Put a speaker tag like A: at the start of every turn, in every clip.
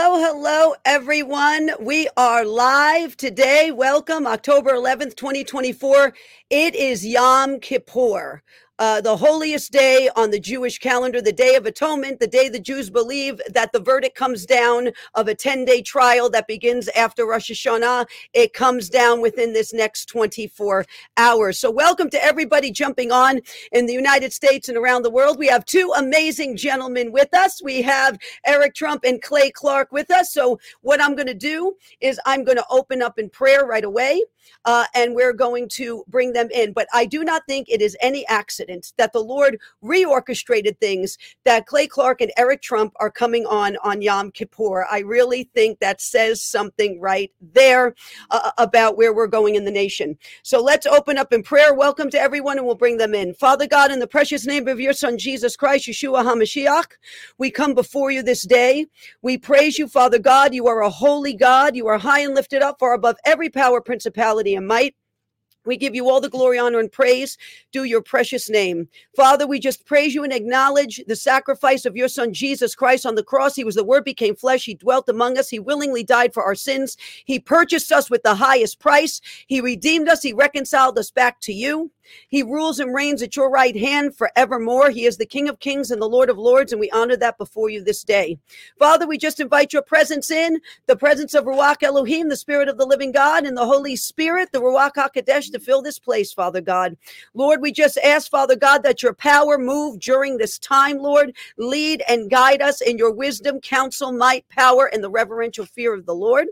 A: Hello, everyone. We are live today. Welcome, October 11th, 2024. It is Yom Kippur, the holiest day on the Jewish calendar, the Day of Atonement, the day the Jews believe that the verdict comes down of a 10-day trial that begins after Rosh Hashanah. It comes down within this next 24 hours. So welcome to everybody jumping on in the United States and around the world. We have two amazing gentlemen with us. We have Eric Trump and Clay Clark with us. So what I'm going to do is I'm going to open up in prayer right away, and we're going to bring them in. But I do not think it is any accident that the Lord reorchestrated things that Clay Clark and Eric Trump are coming on Yom Kippur. I really think that says something right there about where we're going in the nation. So let's open up in prayer. Welcome to everyone, and we'll bring them in. Father God, in the precious name of your Son, Jesus Christ, Yeshua HaMashiach, we come before you this day. We praise you, Father God. You are a holy God. You are high and lifted up, far above every power, principality, and might. We give you all the glory, honor, and praise due your precious name. Father, we just praise you and acknowledge the sacrifice of your Son, Jesus Christ, on the cross. He was the Word, became flesh. He dwelt among us. He willingly died for our sins. He purchased us with the highest price. He redeemed us. He reconciled us back to you. He rules and reigns at your right hand forevermore. He is the King of kings and the Lord of lords, and we honor that before you this day. Father, we just invite your presence in, the presence of Ruach Elohim, the Spirit of the living God, and the Holy Spirit, the Ruach HaKodesh, to fill this place, Father God. Lord, we just ask, Father God, that your power move during this time, Lord. Lead and guide us in your wisdom, counsel, might, power, and the reverential fear of the Lord.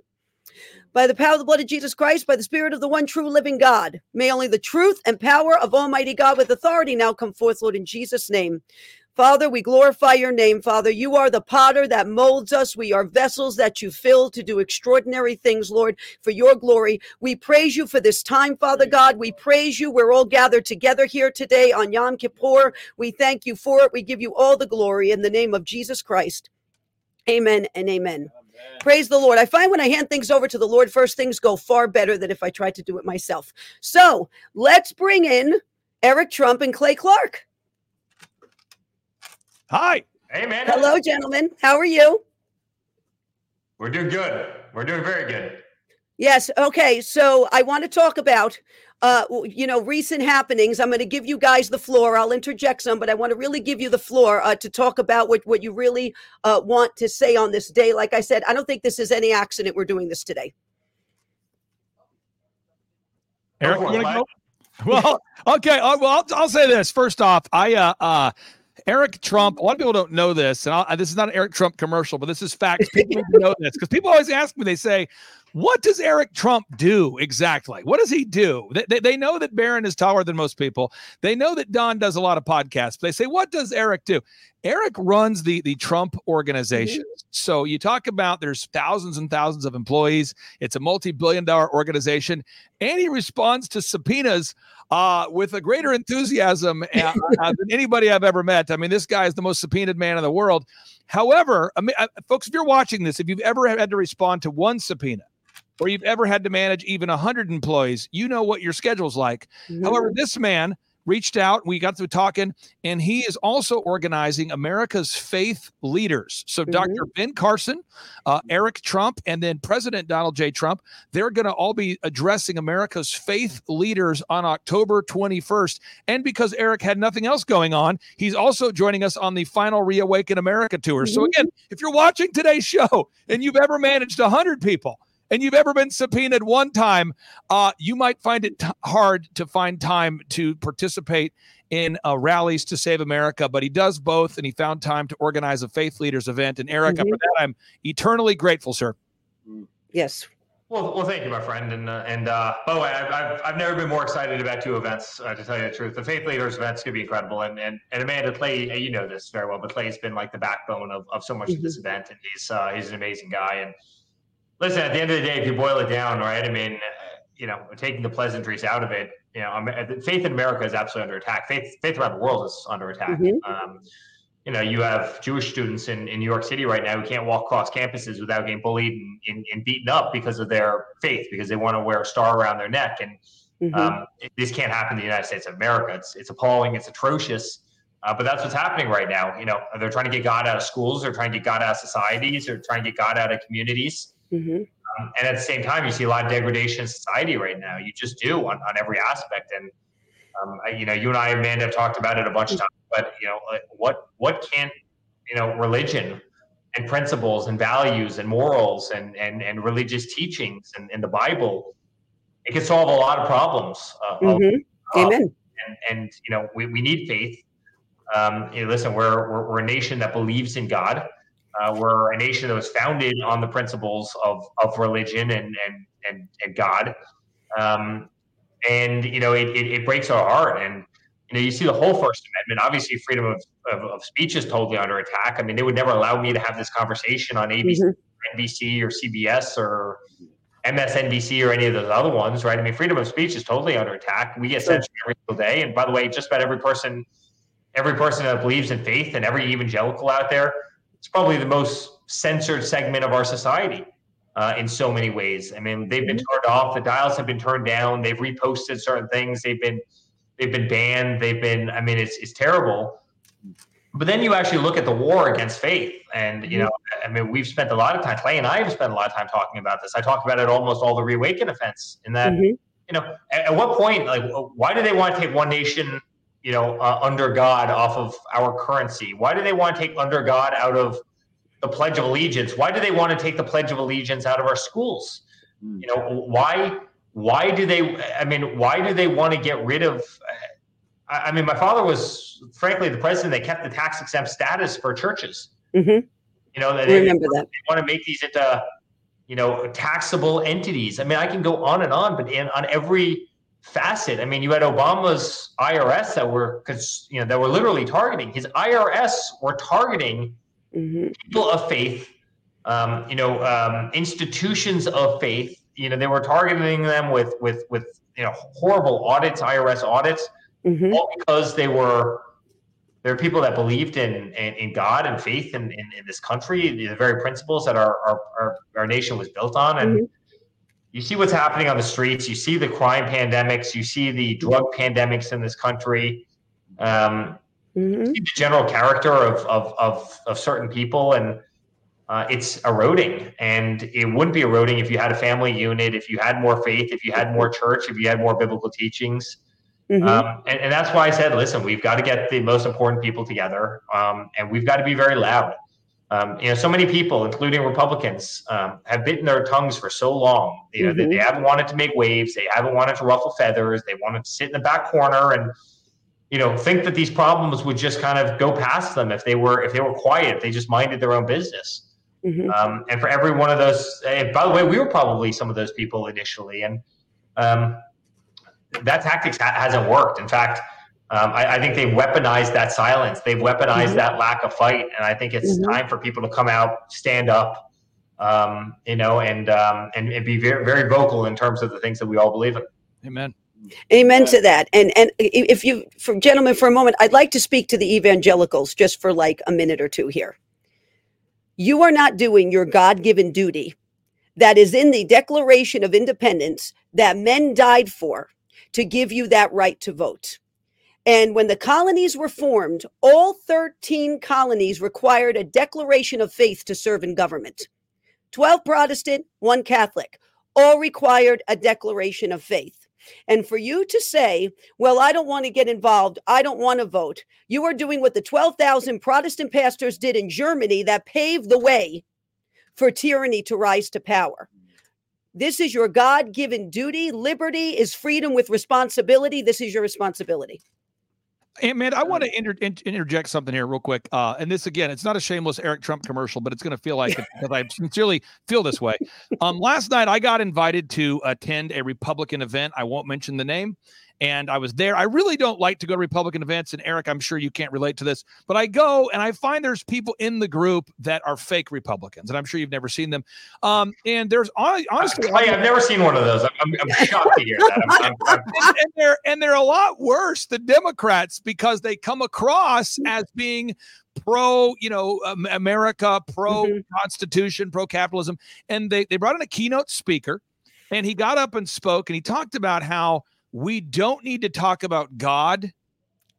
A: By the power of the blood of Jesus Christ, by the Spirit of the one true living God, may only the truth and power of Almighty God with authority now come forth, Lord, in Jesus' name. Father, we glorify your name, Father. You are the potter that molds us. We are vessels that you fill to do extraordinary things, Lord, for your glory. We praise you for this time, Father God. We praise you. We're all gathered together here today on Yom Kippur. We thank you for it. We give you all the glory in the name of Jesus Christ. Amen and amen. Praise the Lord. I find when I hand things over to the Lord, first things go far better than if I tried to do it myself. So let's bring in Eric Trump and Clay Clark.
B: Hi.
C: Hey, man.
A: Hello, gentlemen. How are you?
C: We're doing good. We're doing very good.
A: Yes. Okay. So I want to talk about, recent happenings. I'm going to give you guys the floor. I'll interject some, but I want to really give you the floor to talk about what you really want to say on this day. Like I said, I don't think this is any accident we're doing this today.
B: Eric, you want to go? Well, okay. I'll say this. First off, Eric Trump, a lot of people don't know this, and this is not an Eric Trump commercial, but this is facts. People need to know this because people always ask me, they say, what does Eric Trump do exactly? What does he do? They know that Barron is taller than most people. They know that Don does a lot of podcasts. They say, what does Eric do? Eric runs the Trump Organization. Mm-hmm. So you talk about there's thousands and thousands of employees. It's a multi-billion-dollar organization, and he responds to subpoenas with a greater enthusiasm than anybody I've ever met. I mean, this guy is the most subpoenaed man in the world. However, folks, if you're watching this, if you've ever had to respond to one subpoena, or you've ever had to manage even 100 employees, you know what your schedule's like. Mm-hmm. However, this man reached out, we got to talking, and he is also organizing America's faith leaders. So mm-hmm. Dr. Ben Carson, Eric Trump, and then President Donald J. Trump, they're going to all be addressing America's faith leaders on October 21st. And because Eric had nothing else going on, he's also joining us on the final Reawaken America tour. Mm-hmm. So again, if you're watching today's show and you've ever managed 100 people, and you've ever been subpoenaed one time, you might find it hard to find time to participate in rallies to save America, but he does both, and he found time to organize a faith leaders event. And Eric, mm-hmm. for that, I'm eternally grateful, sir.
A: Yes.
C: Well, thank you, my friend. And by the way, I've never been more excited about two events, to tell you the truth. The faith leaders event's going to be incredible. And Amanda, Clay, you know this very well, but Clay's been like the backbone of so much mm-hmm. of this event, and he's an amazing guy. And listen, at the end of the day, if you boil it down, right, I mean, taking the pleasantries out of it, faith in America is absolutely under attack. Faith around the world is under attack. Mm-hmm. You have Jewish students in New York City right now who can't walk across campuses without getting bullied and beaten up because of their faith, because they want to wear a star around their neck. And mm-hmm. This can't happen in the United States of America. It's appalling. It's atrocious. But that's what's happening right now. They're trying to get God out of schools. They're trying to get God out of societies. They're trying to get God out of communities.
A: Mm-hmm.
C: And at the same time, you see a lot of degradation in society right now. You just do on every aspect. And, you and I, Amanda, have talked about it a bunch of times. But, what can't, religion and principles and values and morals and religious teachings and the Bible, it can solve a lot of problems.
A: Amen.
C: And we need faith. Listen, we're a nation that believes in God. We're a nation that was founded on the principles of religion and God. It breaks our heart. And you see the whole First Amendment. Obviously, freedom of speech is totally under attack. I mean, they would never allow me to have this conversation on ABC, NBC, or CBS, or MSNBC, or any of those other ones, right? I mean, freedom of speech is totally under attack. We get censored every single day. And by the way, just about every person that believes in faith, and every evangelical out there, it's probably the most censored segment of our society in so many ways. I mean, they've been turned off. The dials have been turned down. They've reposted certain things. They've been banned. It's terrible. But then you actually look at the war against faith, and we've spent a lot of time. Clay and I have spent a lot of time talking about this. I talk about it almost all the Reawaken events. In that, at what point, why do they want to take one nation, under God off of our currency? Why do they want to take under God out of the Pledge of Allegiance? Why do they want to take the Pledge of Allegiance out of our schools? Why do they want to get rid of? My father was, frankly, the president. They kept the tax exempt status for churches.
A: They remember that. They
C: want to make these into, taxable entities. I mean, I can go on and on, but on every facet. I mean, you had Obama's IRS that were literally targeting. His IRS were targeting people of faith, institutions of faith. They were targeting them with horrible audits, IRS audits, all because they're people that believed in God and faith in this country, the very principles that our nation was built on. And you see what's happening on the streets. You see the crime pandemics. You see the drug pandemics in this country. You see the general character of certain people, and it's eroding. And it wouldn't be eroding if you had a family unit, if you had more faith, if you had more church, if you had more biblical teachings. And that's why I said, listen, we've got to get the most important people together, and we've got to be very loud. So many people, including Republicans, have bitten their tongues for so long. They haven't wanted to make waves. They haven't wanted to ruffle feathers. They wanted to sit in the back corner and, think that these problems would just kind of go past them if they were quiet, if they just minded their own business. And for every one of those, by the way, we were probably some of those people initially, and that tactics hasn't worked. In fact, I think they've weaponized that silence. They've weaponized that lack of fight. And I think it's time for people to come out, stand up, and be very, very vocal in terms of the things that we all believe in.
A: Amen to that. And gentlemen, for a moment, I'd like to speak to the evangelicals just for like a minute or two here. You are not doing your God-given duty that is in the Declaration of Independence that men died for, to give you that right to vote. And when the colonies were formed, all 13 colonies required a declaration of faith to serve in government. 12 Protestant, 1 Catholic, all required a declaration of faith. And for you to say, well, I don't want to get involved, I don't want to vote, you are doing what the 12,000 Protestant pastors did in Germany that paved the way for tyranny to rise to power. This is your God-given duty. Liberty is freedom with responsibility. This is your responsibility.
B: Hey, man, I want to interject something here real quick. And this, again, it's not a shameless Eric Trump commercial, but it's going to feel like it because I sincerely feel this way. Last night, I got invited to attend a Republican event. I won't mention the name. And I was there. I really don't like to go to Republican events. And Eric, I'm sure you can't relate to this, but I go and I find there's people in the group that are fake Republicans. And I'm sure you've never seen them. And there's honestly,
C: I've never seen one of those. I'm shocked to hear that.
B: And they're a lot worse than Democrats because they come across as being pro, America, pro Constitution, pro capitalism. And they brought in a keynote speaker, and he got up and spoke, and he talked about how we don't need to talk about God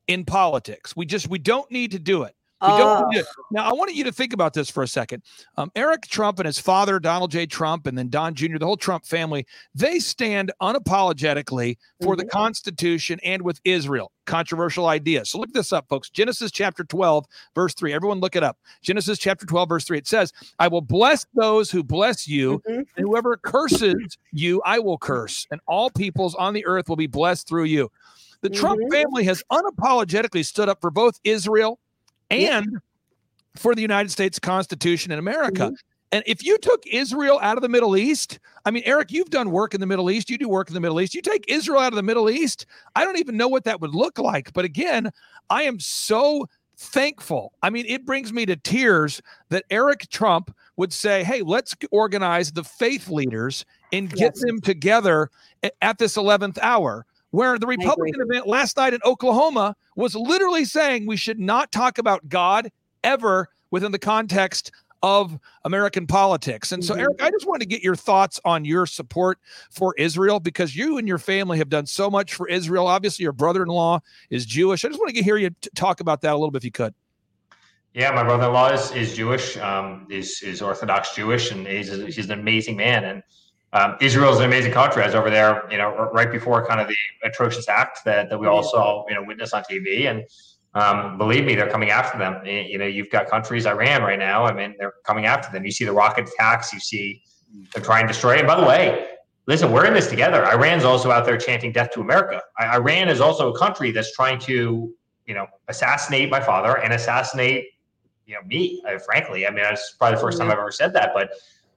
B: in politics. We don't need to do it. Now, I want you to think about this for a second. Eric Trump and his father, Donald J. Trump, and then Don Jr., the whole Trump family, they stand unapologetically for the Constitution and with Israel. Controversial idea. So look this up, folks. Genesis chapter 12, verse 3. Everyone look it up. Genesis chapter 12, verse 3. It says, I will bless those who bless you, and whoever curses you, I will curse, and all peoples on the earth will be blessed through you. The Trump family has unapologetically stood up for both Israel and for the United States Constitution in America. And if you took Israel out of the Middle East, I mean, Eric, you've done work in the Middle East. You do work in the Middle East. You take Israel out of the Middle East, I don't even know what that would look like. But again, I am so thankful. I mean, it brings me to tears that Eric Trump would say, hey, let's organize the faith leaders and get them together at this 11th hour. Where the Republican event last night in Oklahoma was literally saying we should not talk about God ever within the context of American politics. And so, Eric, I just wanted to get your thoughts on your support for Israel, because you and your family have done so much for Israel. Obviously, your brother-in-law is Jewish. I just want to hear you talk about that a little bit if you could.
C: Yeah, my brother-in-law is Jewish, is Orthodox Jewish, and he's an amazing man. And Israel is an amazing country. I was over there, right before kind of the atrocious act that we all saw, witness on TV. And believe me, they're coming after them. You've got countries, Iran right now. I mean, they're coming after them. You see the rocket attacks. You see they're trying to destroy. And by the way, listen, we're in this together. Iran's also out there chanting death to America. Iran is also a country that's trying to, assassinate my father and assassinate, me. Frankly, I mean, that's probably the first time I've ever said that, but.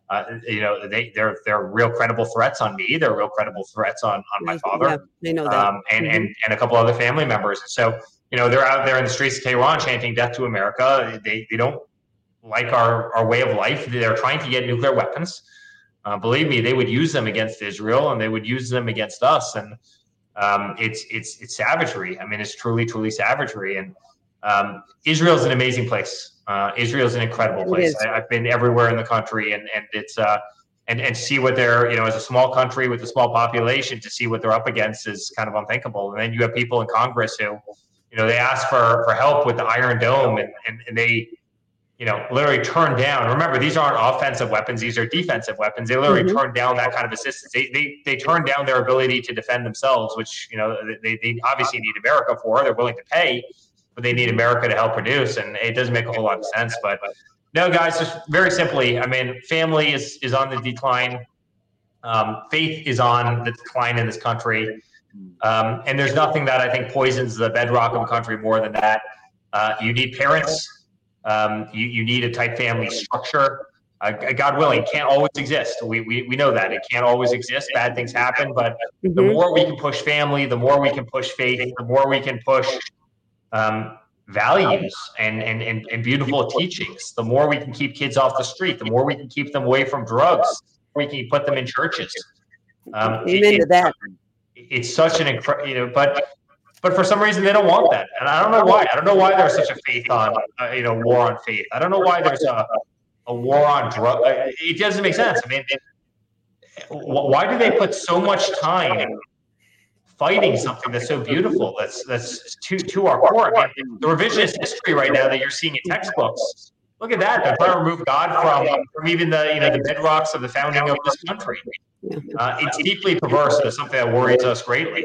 C: They're real credible threats on me. They're real credible threats on my father. Yeah, they know that. And a couple other family members. And so, they're out there in the streets of Tehran chanting death to America. They don't like our way of life. They're trying to get nuclear weapons. Believe me, they would use them against Israel, and they would use them against us. And it's savagery. I mean, it's truly, truly savagery. And Israel is an amazing place. Israel is an incredible place. I've been everywhere in the country, and it's and see what they're, as a small country with a small population, to see what they're up against is kind of unthinkable. And then you have people in Congress who, they ask for help with the Iron Dome, and they, literally turn down. Remember, these aren't offensive weapons; these are defensive weapons. They literally turn down that kind of assistance. They turn down their ability to defend themselves, which they obviously need America for. They're willing to pay, but they need America to help produce, and it doesn't make a whole lot of sense. But no, guys, just very simply, I mean, family is on the decline. Faith is on the decline in this country. And there's nothing that I think poisons the bedrock of a country more than that. You need parents. You need a tight family structure. God willing, can't always exist. We know that. It can't always exist. Bad things happen. But the more we can push family, the more we can push faith, the more we can push values and beautiful teachings, the more we can keep kids off the street, the more we can keep them away from drugs, we can put them in churches.
A: Amen to that.
C: It's such an incredible, but for some reason they don't want that, and I don't know why. I don't know why there's such a faith on, war on faith. I don't know why there's a war on drug. It doesn't make sense. I mean, why do they put so much time fighting something that's so beautiful, that's to our core? I mean, the revisionist history right now that you're seeing in textbooks, look at that. They're trying to remove God from even the bedrocks of the founding of this country. It's deeply perverse, and it's something that worries us greatly.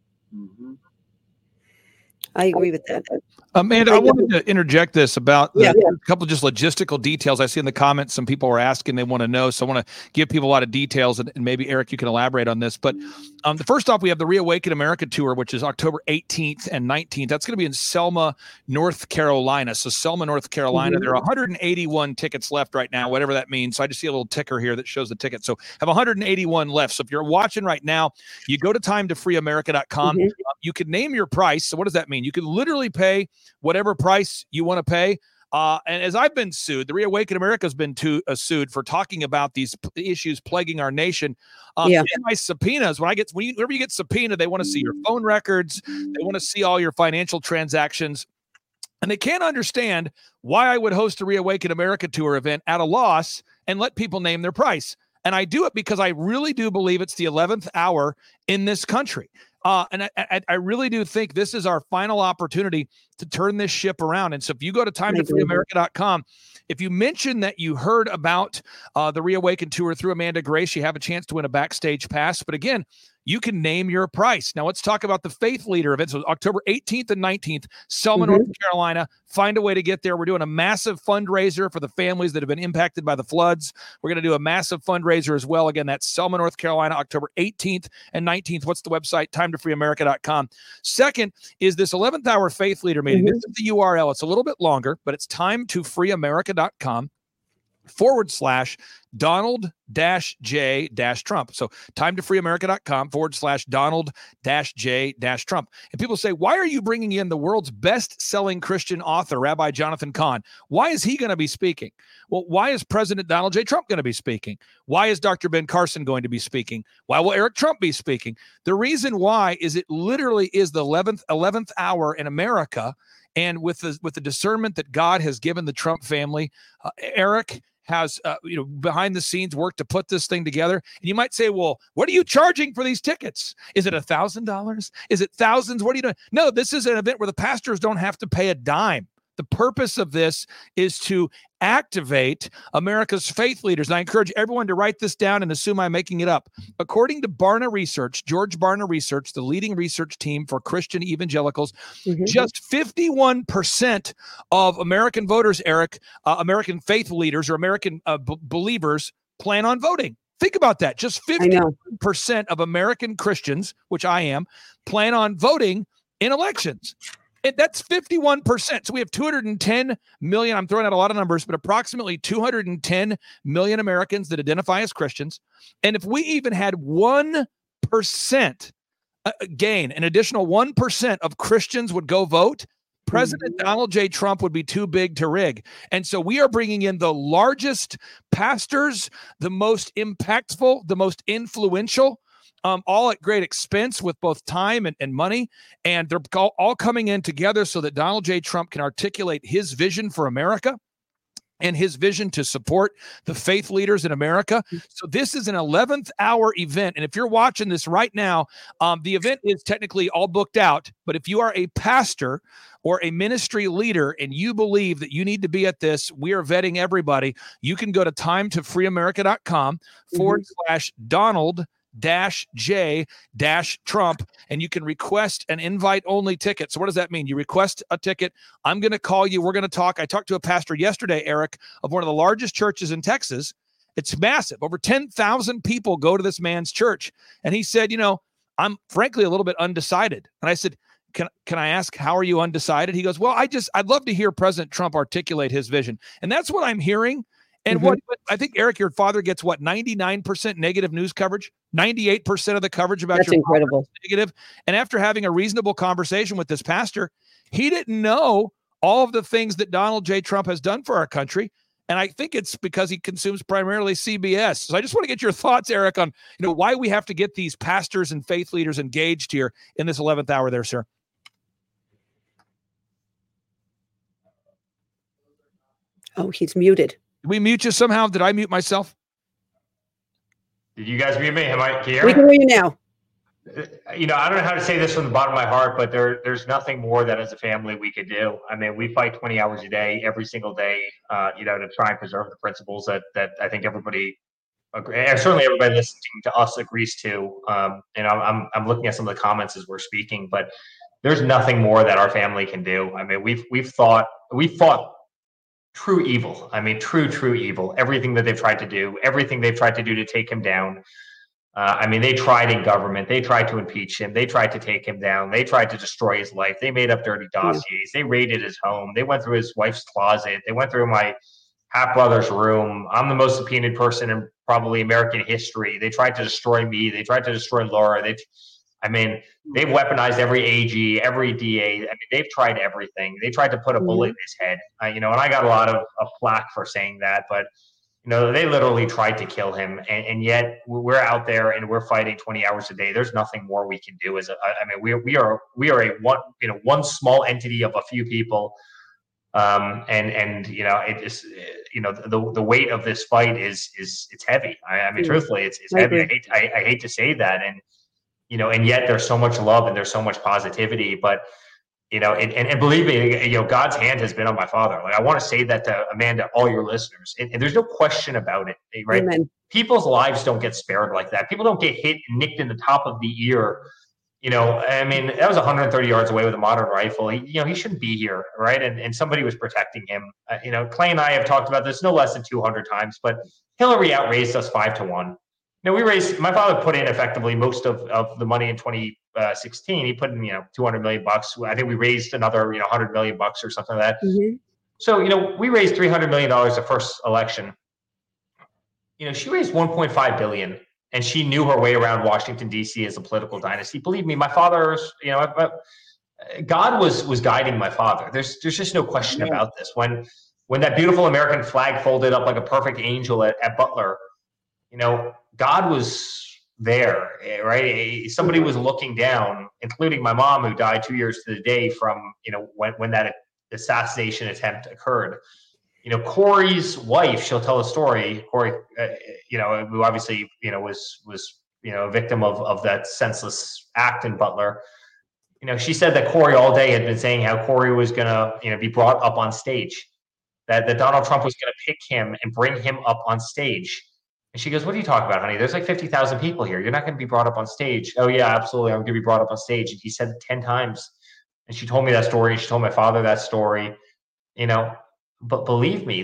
A: I agree with that.
B: Amanda, I wanted to interject this about a couple of just logistical details I see in the comments. Some people are asking, they want to know. So I want to give people a lot of details, and maybe, Eric, you can elaborate on this. But the first off, we have the Reawaken America Tour, which is October 18th and 19th. That's going to be in Selma, North Carolina. So Selma, North Carolina, there are 181 tickets left right now, whatever that means. So I just see a little ticker here that shows the ticket. So have 181 left. So if you're watching right now, you go to timetofreeamerica.com. You can name your price. So what does that mean? You can literally pay whatever price you want to pay. And as I've been sued, the Reawaken America has been sued for talking about these issues plaguing our nation. In my subpoenas, whenever you get subpoenaed, they want to see your phone records. They want to see all your financial transactions. And they can't understand why I would host a Reawaken America Tour event at a loss and let people name their price. And I do it because I really do believe it's the 11th hour in this country. And I really do think this is our final opportunity to turn this ship around. And so if you go to timetofreeamerica.com, if you mention that you heard about the Reawaken Tour through Amanda Grace, you have a chance to win a backstage pass. But again, you can name your price. Now let's talk about the Faith Leader event. So October 18th and 19th, Selma, North Carolina. Find a way to get there. We're doing a massive fundraiser for the families that have been impacted by the floods. We're going to do a massive fundraiser as well. Again, that's Selma, North Carolina, October 18th and 19th. What's the website? timetofreeamerica.com. Second is this 11th hour Faith Leader meeting. This is the URL. It's a little bit longer, but it's timetofreeamerica.com/Donald-J-Trump. So timetofreeamerica.com/Donald-J-Trump. And people say, why are you bringing in the world's best-selling Christian author, Rabbi Jonathan Cahn? Why is he going to be speaking? Well, why is President Donald J. Trump going to be speaking? Why is Dr. Ben Carson going to be speaking? Why will Eric Trump be speaking? The reason why is it literally is the 11th hour in America. And with the discernment that God has given the Trump family, Eric has, behind the scenes work to put this thing together. And you might say, well, what are you charging for these tickets? Is it $1,000? Is it thousands? What are you doing? No, this is an event where the pastors don't have to pay a dime. The purpose of this is to activate America's faith leaders. And I encourage everyone to write this down and assume I'm making it up. According to Barna Research, George Barna Research, the leading research team for Christian evangelicals, just 51% of American voters, Eric, American faith leaders or American believers plan on voting. Think about that. Just 51% of American Christians, which I am, plan on voting in elections. That's 51%. So we have 210 million. I'm throwing out a lot of numbers, but approximately 210 million Americans that identify as Christians. And if we even had 1% gain, an additional 1% of Christians would go vote, President Donald J. Trump would be too big to rig. And so we are bringing in the largest pastors, the most impactful, the most influential, all at great expense with both time and money. And they're all coming in together so that Donald J. Trump can articulate his vision for America and his vision to support the faith leaders in America. So this is an 11th hour event. And if you're watching this right now, the event is technically all booked out. But if you are a pastor or a ministry leader and you believe that you need to be at this, we are vetting everybody. You can go to timetofreeamerica.com/Donald-J-Trump, and you can request an invite-only ticket. So what does that mean? You request a ticket. I'm going to call you. We're going to talk. I talked to a pastor yesterday, Eric, of one of the largest churches in Texas. It's massive. Over 10,000 people go to this man's church. And he said, I'm frankly a little bit undecided. And I said, can I ask, how are you undecided? He goes, well, I'd love to hear President Trump articulate his vision. And that's what I'm hearing. And what I think, Eric, your father gets 99% negative news coverage, 98% of the coverage about
A: That's
B: your
A: incredible.
B: father is negative. And after having a reasonable conversation with this pastor, he didn't know all of the things that Donald J. Trump has done for our country. And I think it's because he consumes primarily CBS. So I just want to get your thoughts, Eric, on why we have to get these pastors and faith leaders engaged here in this 11th hour there, sir.
A: Oh, he's muted.
B: Did we mute you somehow? Did I mute myself?
C: Did you guys mute me? Can you hear
A: We
C: me?
A: can hear you now.
C: I don't know how to say this from the bottom of my heart, but there's nothing more that as a family we could do. I mean, we fight 20 hours a day, every single day, to try and preserve the principles that I think everybody, and certainly everybody listening to us agrees to. And I'm looking at some of the comments as we're speaking, but there's nothing more that our family can do. I mean, we fought true evil. I mean, true evil. Everything that they've tried to do, everything they've tried to do to take him down. They tried in government. They tried to impeach him. They tried to take him down. They tried to destroy his life. They made up dirty dossiers. They raided his home. They went through his wife's closet. They went through my half-brother's room. I'm the most subpoenaed person in probably American history. They tried to destroy me. They tried to destroy Laura. They've weaponized every AG, every DA. They've tried everything. They tried to put a bullet in his head. And I got a lot of flack for saying that, but they literally tried to kill him, and yet we're out there and we're fighting 20 hours a day. There's nothing more we can do. We are a one small entity of a few people And it just the weight of this fight is it's heavy. I mean, truthfully, it's heavy. I hate to say that, and yet there's so much love and there's so much positivity, but. And believe me, God's hand has been on my father. Like, I want to say that to Amanda, all your listeners, and there's no question about it, right?
A: Amen.
C: People's lives don't get spared like that. People don't get hit, nicked in the top of the ear. I mean, that was 130 yards away with a modern rifle. He shouldn't be here, right? And somebody was protecting him. Clay and I have talked about this no less than 200 times, but Hillary outraised us 5-1. My father put in effectively most of the money in 2016. He put in, $200 million. I think we raised another, $100 million or something like that.
A: Mm-hmm.
C: So, we raised $300 million the first election. She raised $1.5 billion, and she knew her way around Washington, D.C. as a political dynasty. Believe me, my father's, God was guiding my father. There's just no question about this. When that beautiful American flag folded up like a perfect angel at Butler, God was there, right? Somebody was looking down, including my mom, who died 2 years to the day from, when that assassination attempt occurred. Corey's wife, she'll tell a story. Corey, who obviously, was a victim of that senseless act in Butler. She said that Corey all day had been saying how Corey was going to, be brought up on stage, that Donald Trump was going to pick him and bring him up on stage. And she goes, "What are you talking about, honey? There's like 50,000 people here. You're not going to be brought up on stage." "Oh yeah, absolutely. I'm going to be brought up on stage." And he said it 10 times. And she told me that story. She told my father that story, but believe me,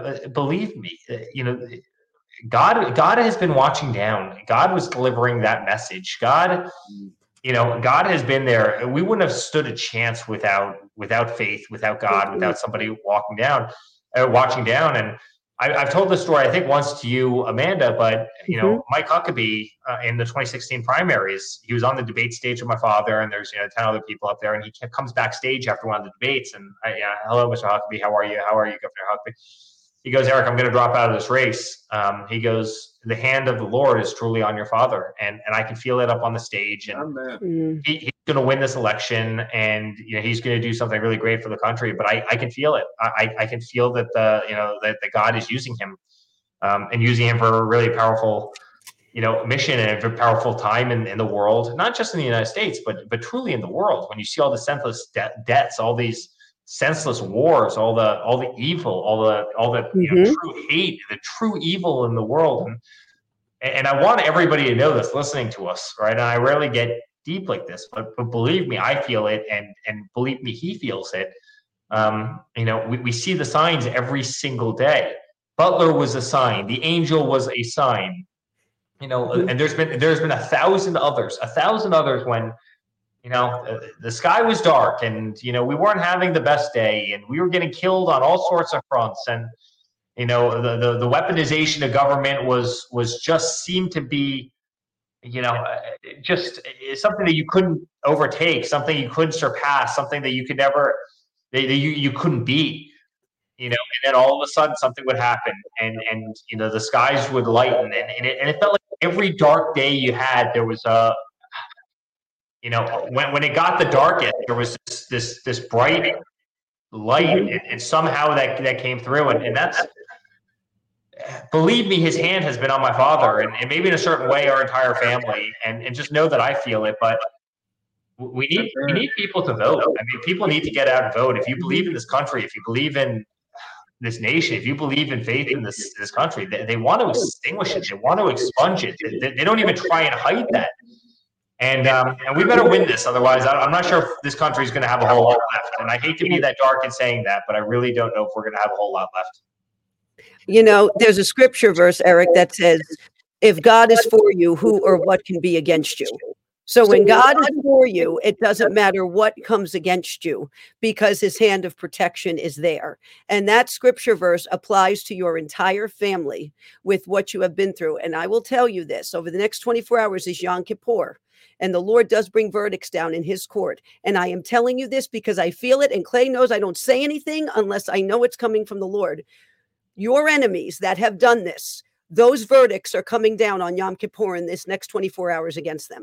C: God has been watching down. God was delivering that message. God has been there. We wouldn't have stood a chance without faith, without God, without somebody watching down. And I've told this story, I think, once to you, Amanda, but, Mike Huckabee in the 2016 primaries, he was on the debate stage with my father, and there's, 10 other people up there, and he comes backstage after one of the debates, and "Hello, Mr. Huckabee, how are you? How are you, Governor Huckabee?" He goes, "Eric, I'm going to drop out of this race." He goes, "The hand of the Lord is truly on your father, and I can feel it up on the stage, and he's going to win this election, and he's going to do something really great for the country. But I can feel it. I can feel that that God is using him, and using him for a really powerful mission and a very powerful time in the world, not just in the United States, but truly in the world. When you see all the senseless deaths, all these senseless wars, all the evil, all the true hate, the true evil in the world." And I want everybody to know this, listening to us, right? And I rarely get deep like this, but believe me, I feel it, and believe me, he feels it. We see the signs every single day. Butler was a sign. The angel was a sign. And there's been 1,000 others when the sky was dark, and we weren't having the best day, and we were getting killed on all sorts of fronts, and the weaponization of government was just seemed to be just something that you couldn't overtake, something you couldn't surpass, something that you could never that you couldn't beat. And then all of a sudden something would happen, and the skies would lighten, and it felt like every dark day you had, there was a when it got the darkest, there was this bright light, and somehow that came through, and that's, believe me, his hand has been on my father, and maybe in a certain way our entire family, and just know that I feel it. But we need people to vote. I mean, people need to get out and vote. If you believe in this country, if you believe in this nation, if you believe in faith in this country, they want to extinguish it. They want to expunge it. They don't even try and hide that. And we better win this. Otherwise, I'm not sure if this country is going to have a whole lot left. And I hate to be that dark in saying that, but I really don't know if we're going to have a whole lot left.
A: There's a scripture verse, Eric, that says, "If God is for you, who or what can be against you?" So when God is for you, it doesn't matter what comes against you, because his hand of protection is there. And that scripture verse applies to your entire family with what you have been through. And I will tell you this, over the next 24 hours is Yom Kippur. And the Lord does bring verdicts down in his court. And I am telling you this because I feel it. And Clay knows I don't say anything unless I know it's coming from the Lord. Your enemies that have done this, those verdicts are coming down on Yom Kippur in this next 24 hours against them.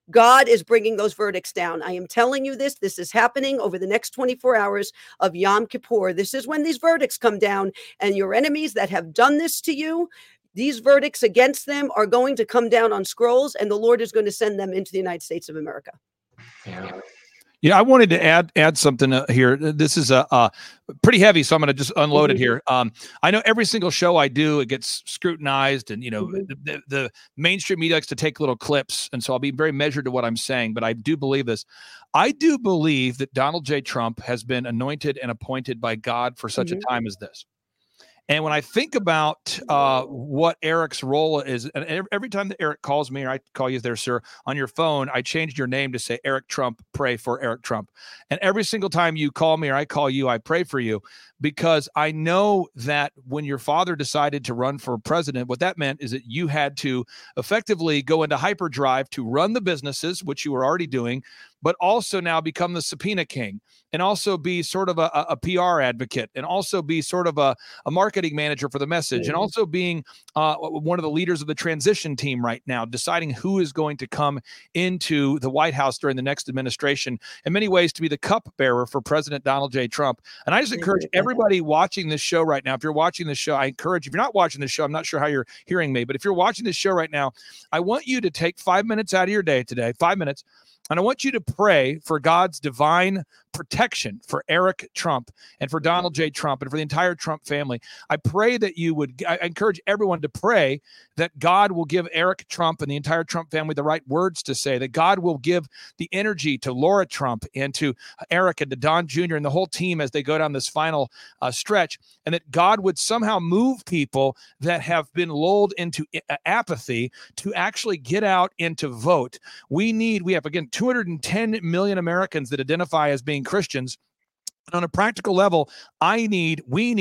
A: God is bringing those verdicts down. I am telling you this. This is happening over the next 24 hours of Yom Kippur. This is when these verdicts come down, and your enemies that have done this to you, these verdicts against them are going to come down on scrolls, and the Lord is going to send them into the United States of America.
B: Yeah. I wanted to add something here. This is pretty heavy, so I'm going to just unload it here. I know every single show I do, it gets scrutinized, and the mainstream media likes to take little clips, and so I'll be very measured to what I'm saying. But I do believe this. I do believe that Donald J. Trump has been anointed and appointed by God for such a time as this. And when I think about what Eric's role is, and every time that Eric calls me, or I call you there, sir, on your phone, I changed your name to say Eric Trump, pray for Eric Trump. And every single time you call me or I call you, I pray for you, because I know that when your father decided to run for president, what that meant is that you had to effectively go into hyperdrive to run the businesses, which you were already doing, but also now become the subpoena king, and also be sort of a PR advocate, and also be sort of a marketing manager for the message, and also being one of the leaders of the transition team right now, deciding who is going to come into the White House during the next administration, in many ways to be the cupbearer for President Donald J. Trump. And I just encourage everybody watching this show right now, if you're watching this show, I encourage, if you're not watching this show, I'm not sure how you're hearing me, but if you're watching this show right now, I want you to take 5 minutes out of your day today, 5 minutes, and I want you to pray for God's divine protection for Eric Trump and for Donald J. Trump and for the entire Trump family. I pray that I encourage everyone to pray that God will give Eric Trump and the entire Trump family the right words to say, that God will give the energy to Laura Trump and to Eric and to Don Jr. and the whole team as they go down this final stretch, and that God would somehow move people that have been lulled into apathy to actually get out and to vote. We have, again, 210 million Americans that identify as being Christians. On a practical level, God needs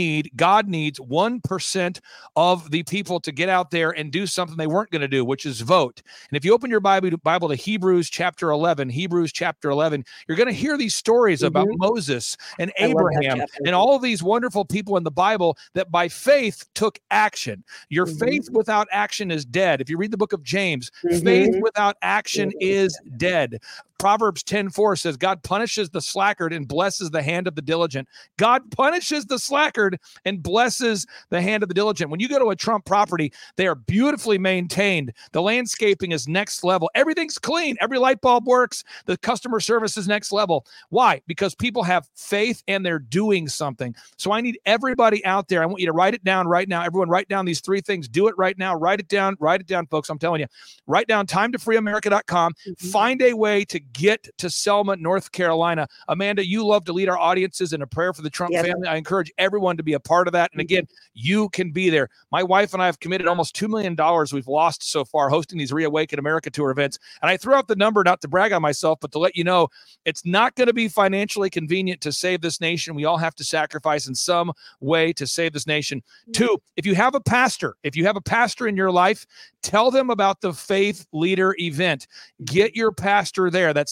B: 1% of the people to get out there and do something they weren't going to do, which is vote. And if you open your Bible to Hebrews chapter 11, you're going to hear these stories about Moses and Abraham and all of these wonderful people in the Bible that by faith took action. Your faith without action is dead. If you read the book of James, faith without action is dead. Proverbs 10:4 says, God punishes the slackard and blesses the hand of the diligent. God punishes the slackard and blesses the hand of the diligent. When you go to a Trump property, they are beautifully maintained. The landscaping is next level. Everything's clean. Every light bulb works. The customer service is next level. Why? Because people have faith and they're doing something. So I need everybody out there. I want you to write it down right now. Everyone write down these three things. Do it right now. Write it down, folks. I'm telling you. Write down timetofreeamerica.com. Find a way to get to Selma, North Carolina. Amanda, you love to lead our audiences in a prayer for the Trump family. I encourage everyone to be a part of that. And again, you can be there. My wife and I have committed almost $2 million we've lost so far hosting these Reawaken America Tour events. And I threw out the number not to brag on myself, but to let you know, it's not going to be financially convenient to save this nation. We all have to sacrifice in some way to save this nation. 2, if you have a pastor in your life, tell them about the Faith Leader event. Get your pastor there. That's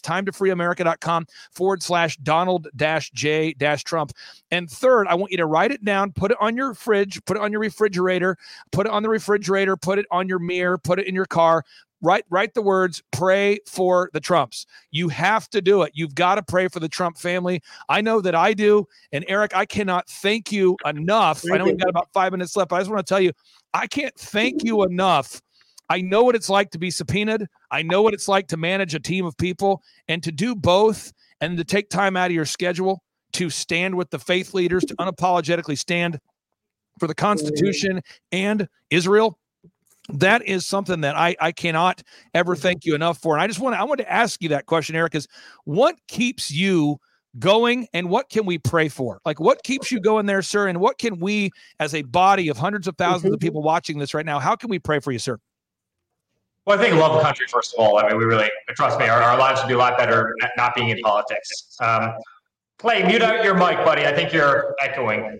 B: timetofreeamerica.com/Donald-J-Trump. And 3rd, I want you to write it down, put it on your fridge, put it on your refrigerator, put it on the refrigerator, put it on your mirror, put it in your car. Write the words, pray for the Trumps. You have to do it. You've got to pray for the Trump family. I know that I do. And Eric, I cannot thank you enough. I know we've got about 5 minutes left, but I just want to tell you, I can't thank you enough. I know what it's like to be subpoenaed. I know what it's like to manage a team of people, and to do both and to take time out of your schedule to stand with the faith leaders, to unapologetically stand for the Constitution and Israel. That is something that I cannot ever thank you enough for. And I want to ask you that question, Eric, is what keeps you going, and what can we pray for? Like, what keeps you going there, sir? And what can we, as a body of hundreds of thousands of people watching this right now, how can we pray for you, sir?
C: Well, I think love the country, first of all. I mean, we really, trust me, our lives would be a lot better not being in politics. Clay, mute out your mic, buddy. I think you're echoing.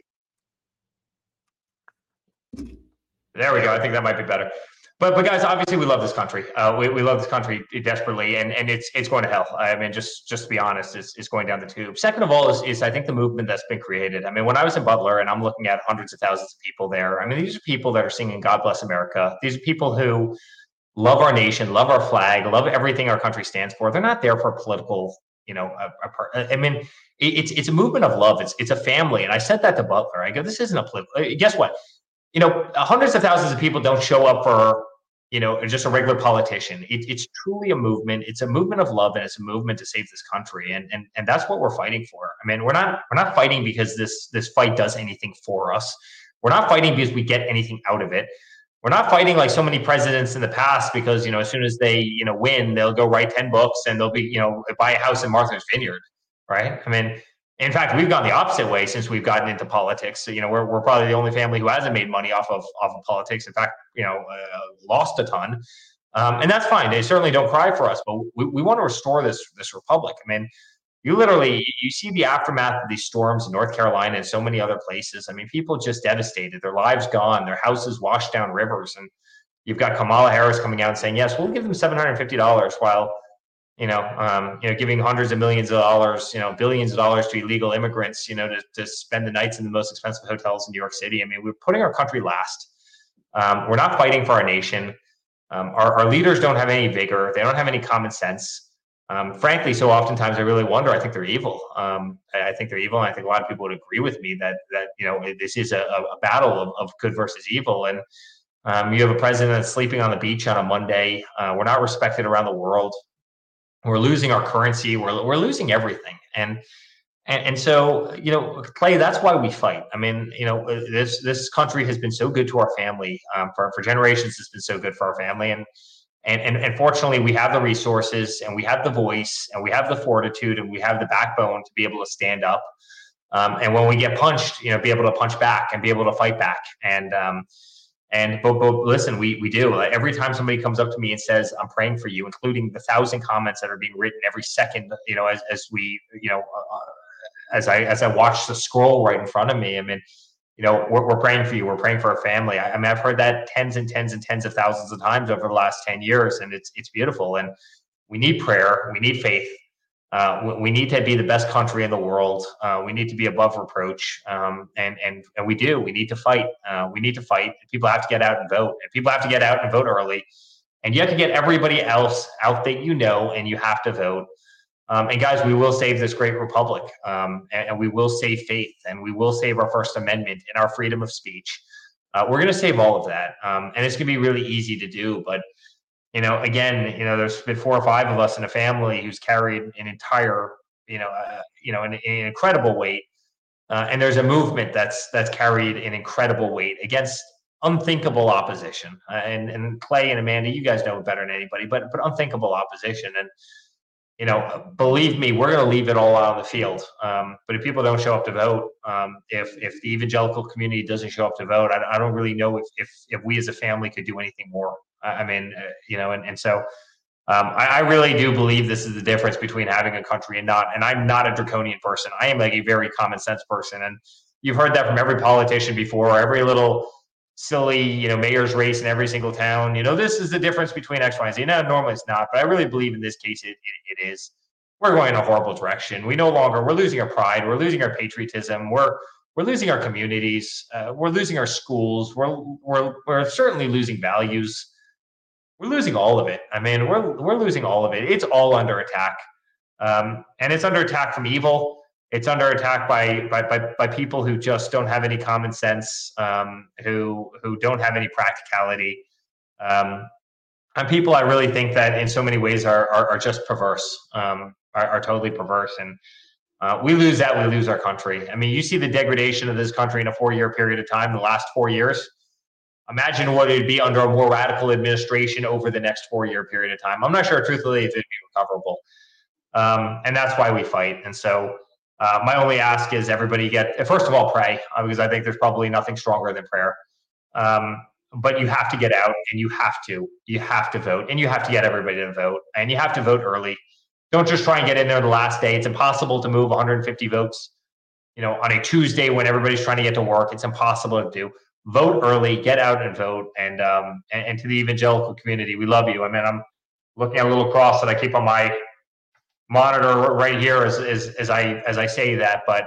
C: There we go. I think that might be better. But guys, obviously we love this country. We love this country desperately, and it's going to hell. I mean, just to be honest, it's going down the tube. Second of all is I think the movement that's been created. I mean, when I was in Butler and I'm looking at hundreds of thousands of people there, I mean, these are people that are singing "God Bless America." These are people who love our nation, love our flag, love everything our country stands for. They're not there for political, I mean, it's a movement of love. It's a family. And I said that to Butler. I go, this isn't a political. Guess what? Hundreds of thousands of people don't show up for, just a regular politician. It's truly a movement. It's a movement of love, and it's a movement to save this country. And that's what we're fighting for. I mean, we're not fighting because this fight does anything for us. We're not fighting because we get anything out of it. We're not fighting like so many presidents in the past because, as soon as they, win, they'll go write 10 books and they'll be, buy a house in Martha's Vineyard, right? I mean, in fact, we've gone the opposite way since we've gotten into politics. So, we're probably the only family who hasn't made money off of politics. In fact, lost a ton. And that's fine. They certainly don't cry for us, but we want to restore this republic. I mean, you see the aftermath of these storms in North Carolina and so many other places. I mean, people just devastated, their lives gone, their houses washed down rivers. And you've got Kamala Harris coming out and saying, yes, we'll give them $750 while, giving hundreds of millions of dollars, billions of dollars to illegal immigrants, to spend the nights in the most expensive hotels in New York City. I mean, we're putting our country last. We're not fighting for our nation. Our leaders don't have any vigor. They don't have any common sense. Frankly, so oftentimes I really wonder, I think they're evil. I think they're evil. And I think a lot of people would agree with me that this is a battle of good versus evil. And you have a president that's sleeping on the beach on a Monday. We're not respected around the world. We're losing our currency. We're losing everything. And so, Clay, that's why we fight. I mean, this country has been so good to our family for generations. It's been so good for our family. And fortunately, we have the resources, and we have the voice, and we have the fortitude, and we have the backbone to be able to stand up. And when we get punched, be able to punch back and be able to fight back. But listen, we do. Every time somebody comes up to me and says, "I'm praying for you," including the 1,000 comments that are being written every second, as I watch the scroll right in front of me. I mean, we're praying for you. We're praying for our family. I mean, I've heard that tens and tens and tens of thousands of times over the last 10 years, and it's beautiful. And we need prayer. We need faith. We need to be the best country in the world. We need to be above reproach. And we do. We need to fight. We need to fight. People have to get out and vote. And people have to get out and vote early. And you have to get everybody else out that and you have to vote. And guys, we will save this great republic, and we will save faith, and we will save our First Amendment and our freedom of speech. We're going to save all of that, and it's going to be really easy to do. But again, there's been 4 or 5 of us in a family who's carried an entire, an incredible weight, and there's a movement that's carried an incredible weight against unthinkable opposition. And Clay and Amanda, you guys know it better than anybody, but unthinkable opposition. And believe me, we're going to leave it all out on the field. But if people don't show up to vote, if the evangelical community doesn't show up to vote, I don't really know if we as a family could do anything more. I mean, so I really do believe this is the difference between having a country and not. And I'm not a draconian person. I am like a very common sense person. And you've heard that from every politician before, every little silly, mayor's race in every single town. This is the difference between X, Y, and Z. No, normally it's not, but I really believe in this case it is. We're going in a horrible direction. We're losing our pride. We're losing our patriotism. We're losing our communities. We're losing our schools. We're certainly losing values. We're losing all of it. I mean, we're losing all of it. It's all under attack, and it's under attack from evil. It's under attack by people who just don't have any common sense, who don't have any practicality, and people I really think that in so many ways are just perverse, are totally perverse. And we lose that, we lose our country. I mean, you see the degradation of this country in a 4-year period of time, the last 4 years. Imagine what it would be under a more radical administration over the next 4-year period of time. I'm not sure, truthfully, if it'd be recoverable. And that's why we fight. And so my only ask is everybody first of all, pray, because I think there's probably nothing stronger than prayer. But you have to get out, and you have to vote, and you have to get everybody to vote, and you have to vote early. Don't just try and get in there the last day. It's impossible to move 150 votes, on a Tuesday when everybody's trying to get to work. It's impossible to do. Vote early, get out and vote. And to the evangelical community, we love you. I mean, I'm looking at a little cross that I keep on my monitor right here as I say that, but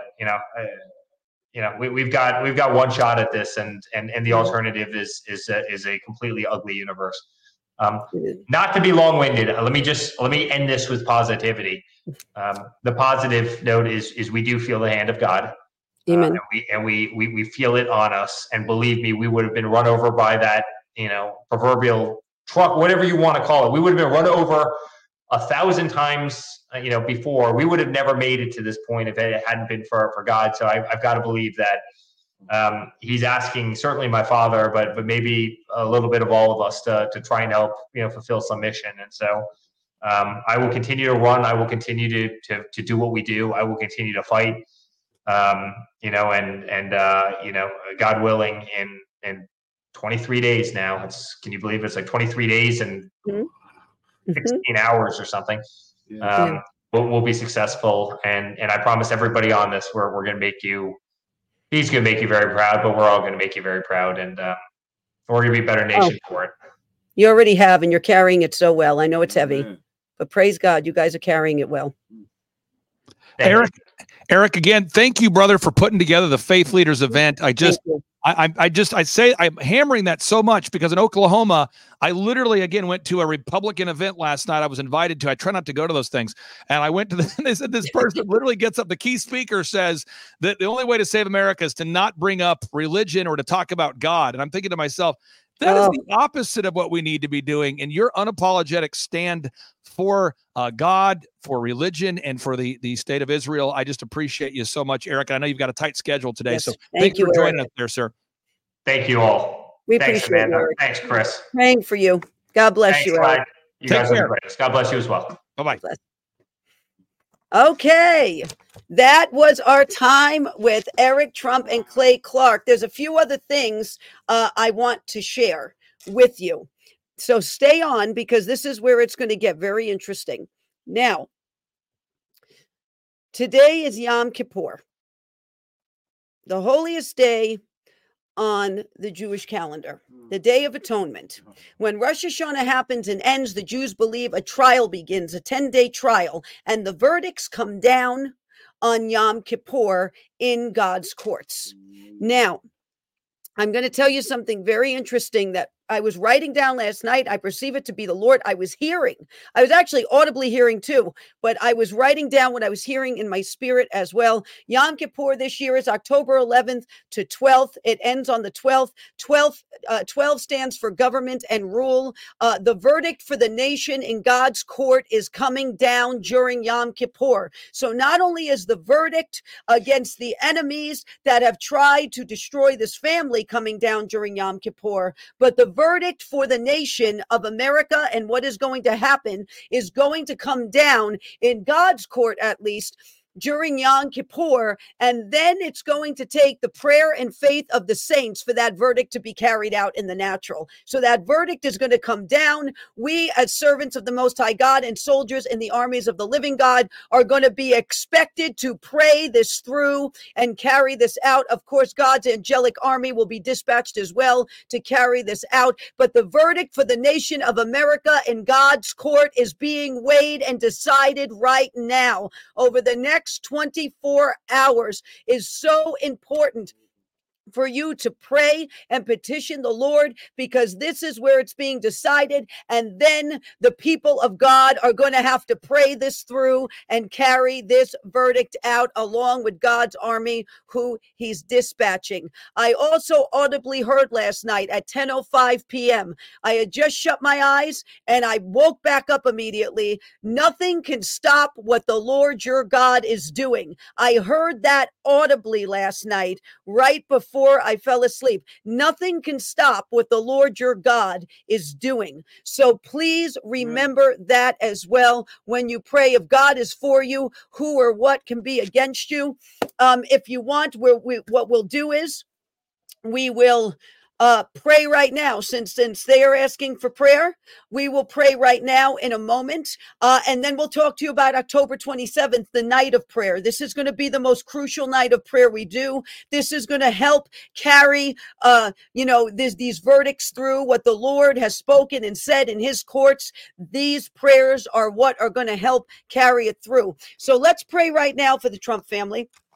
C: we've got one shot at this, and the alternative is a completely ugly universe. Not to be long-winded, let me end this with positivity. The positive note is we do feel the hand of God.
A: Amen.
C: And we feel it on us. And believe me, we would have been run over by that, proverbial truck, whatever you want to call it. We would have been run over 1,000 times, before. We would have never made it to this point if it hadn't been for God. So I've got to believe that he's asking certainly my father, but maybe a little bit of all of us to try and help, fulfill some mission. And so I will continue to run. I will continue to do what we do. I will continue to fight. God willing, in 23 days now. Can you believe it's like 23 days and 16 hours or something? We'll be successful, and I promise everybody on this, we're going to make you. He's going to make you very proud, but we're all going to make you very proud, and we're going to be a better nation for it.
A: You already have, and you're carrying it so well. I know it's heavy, but praise God, you guys are carrying it well.
B: Eric, again, thank you, brother, for putting together the Faith Leaders event. I'm hammering that so much because in Oklahoma, I literally, again, went to a Republican event last night. I was invited to. I try not to go to those things. And I went to they said this person literally gets up. The key speaker says that the only way to save America is to not bring up religion or to talk about God. And I'm thinking to myself, that is the opposite of what we need to be doing. And your unapologetic stand for God, for religion, and for the state of Israel. I just appreciate you so much, Eric. I know you've got a tight schedule today. Yes, so thank you for joining us there, sir.
C: Thank you all.
A: Thanks, Amanda.
C: You, Thanks, Chris.
A: Praying for you. God bless you, Eric.
C: You guys are great. God bless you as well.
B: Bye-bye.
A: Okay, that was our time with Eric Trump and Clay Clark. There's a few other things I want to share with you. So stay on, because this is where it's going to get very interesting. Now, today is Yom Kippur, the holiest day on the Jewish calendar, the Day of Atonement. When Rosh Hashanah happens and ends, the Jews believe a trial begins, a 10-day trial, and the verdicts come down on Yom Kippur in God's courts. Now, I'm going to tell you something very interesting that I was writing down last night. I perceive it to be the Lord. I was hearing. I was actually audibly hearing too, but I was writing down what I was hearing in my spirit as well. Yom Kippur this year is October 11th to 12th. It ends on the 12th. 12 stands for government and rule. The verdict for the nation in God's court is coming down during Yom Kippur. So not only is the verdict against the enemies that have tried to destroy this family coming down during Yom Kippur, but the verdict for the nation of America and what is going to happen is going to come down in God's court, at least, during Yom Kippur, and then it's going to take the prayer and faith of the saints for that verdict to be carried out in the natural. So that verdict is going to come down. We, as servants of the Most High God and soldiers in the armies of the living God, are going to be expected to pray this through and carry this out. Of course, God's angelic army will be dispatched as well to carry this out. But the verdict for the nation of America in God's court is being weighed and decided right now. Over the next 24 hours is so important for you to pray and petition the Lord, because this is where it's being decided. And then the people of God are going to have to pray this through and carry this verdict out along with God's army who he's dispatching. I also audibly heard last night at 10:05 p.m. I had just shut my eyes and I woke back up immediately. Nothing can stop what the Lord your God is doing. I heard that audibly last night right before I fell asleep. Nothing can stop what the Lord your God is doing. So please remember that as well when you pray. If God is for you, who or what can be against you? If you want, what we'll do is we will pray right now. Since they are asking for prayer, we will pray right now in a moment. And then we'll talk to you about October 27th, the night of prayer. This is going to be the most crucial night of prayer we do. This is going to help carry, these verdicts through what the Lord has spoken and said in his courts. These prayers are what are going to help carry it through. So let's pray right now for the Trump family.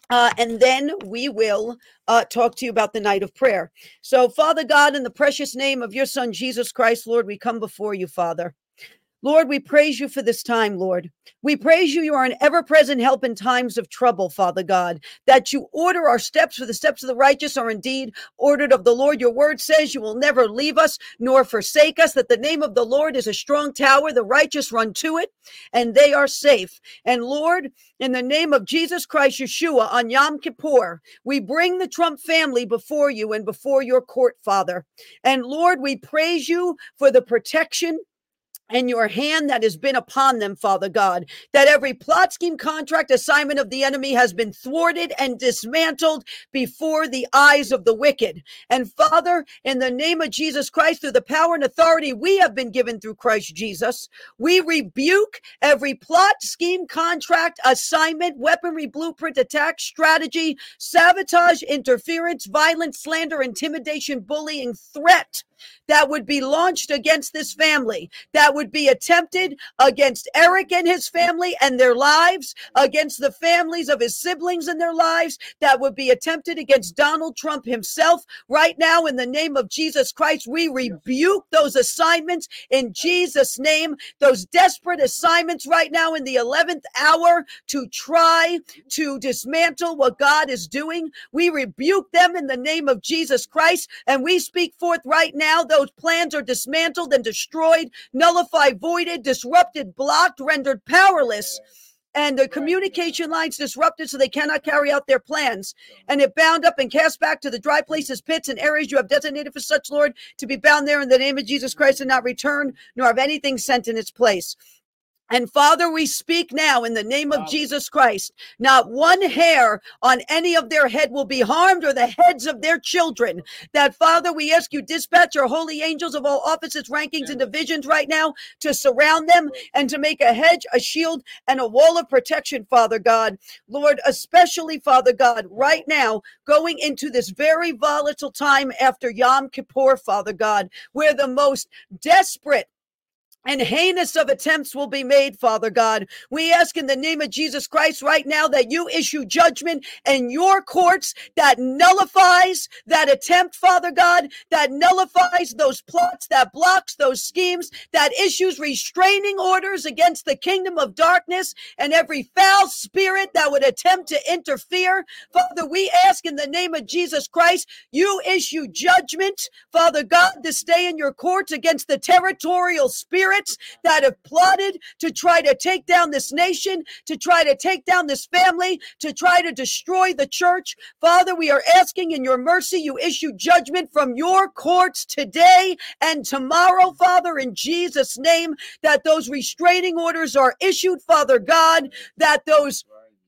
A: And then we will talk to you about the night of prayer. So, Father God, in the precious name of your Son, Jesus Christ, Lord, we come before you, Father. Lord, we praise you for this time, Lord. We praise you. You are an ever-present help in times of trouble, Father God, that you order our steps, for the steps of the righteous are indeed ordered of the Lord. Your word says you will never leave us nor forsake us, that the name of the Lord is a strong tower. The righteous run to it and they are safe. And Lord, in the name of Jesus Christ, Yeshua, on Yom Kippur, we bring the Trump family before you and before your court, Father. And Lord, we praise you for the protection and your hand that has been upon them, Father God, that every plot, scheme, contract, assignment of the enemy has been thwarted and dismantled before the eyes of the wicked. And Father, in the name of Jesus Christ, through the power and authority we have been given through Christ Jesus, we rebuke every plot, scheme, contract, assignment, weaponry, blueprint, attack, strategy, sabotage, interference, violence, slander, intimidation, bullying, threat that would be launched against this family, that would be attempted against Eric and his family and their lives, against the families of his siblings and their lives, that would be attempted against Donald Trump himself. Right now, in the name of Jesus Christ, we rebuke those assignments in Jesus' name, those desperate assignments right now in the 11th hour to try to dismantle what God is doing. We rebuke them in the name of Jesus Christ, and we speak forth right now. Those plans are dismantled and destroyed, nullified, voided, disrupted, blocked, rendered powerless, and the communication lines disrupted so they cannot carry out their plans. And it bound up and cast back to the dry places, pits, and areas you have designated for such, Lord, to be bound there in the name of Jesus Christ and not return, nor have anything sent in its place. And Father, we speak now in the name of Jesus Christ, not one hair on any of their head will be harmed, or the heads of their children. That, Father, we ask you, dispatch your holy angels of all offices, rankings, and divisions right now to surround them and to make a hedge, a shield, and a wall of protection, Father God. Lord, especially, Father God, right now, going into this very volatile time after Yom Kippur, Father God, where the most desperate and heinous of attempts will be made, Father God. We ask in the name of Jesus Christ right now that you issue judgment in your courts that nullifies that attempt, Father God, that nullifies those plots, that blocks those schemes, that issues restraining orders against the kingdom of darkness and every foul spirit that would attempt to interfere. Father, we ask in the name of Jesus Christ, you issue judgment, Father God, to stay in your courts against the territorial spirit that have plotted to try to take down this nation, to try to take down this family, to try to destroy the church. Father, we are asking in your mercy, you issue judgment from your courts today and tomorrow, Father, in Jesus' name, that those restraining orders are issued, Father God, that those